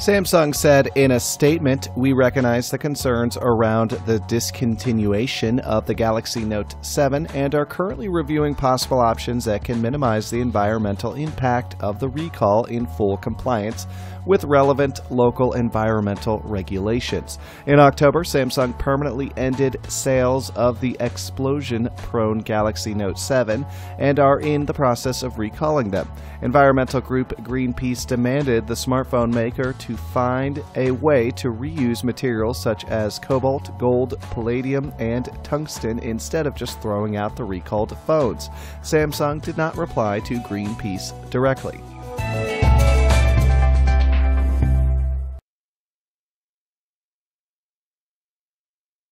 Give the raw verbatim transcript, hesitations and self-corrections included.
Samsung said in a statement, "We recognize the concerns around the discontinuation of the Galaxy Note seven and are currently reviewing possible options that can minimize the environmental impact of the recall in full compliance with relevant local environmental regulations." In October, Samsung permanently ended sales of the explosion-prone Galaxy Note seven and are in the process of recalling them. Environmental group Greenpeace demanded the smartphone maker to find a way to reuse materials such as cobalt, gold, palladium, and tungsten instead of just throwing out the recalled phones. Samsung did not reply to Greenpeace directly.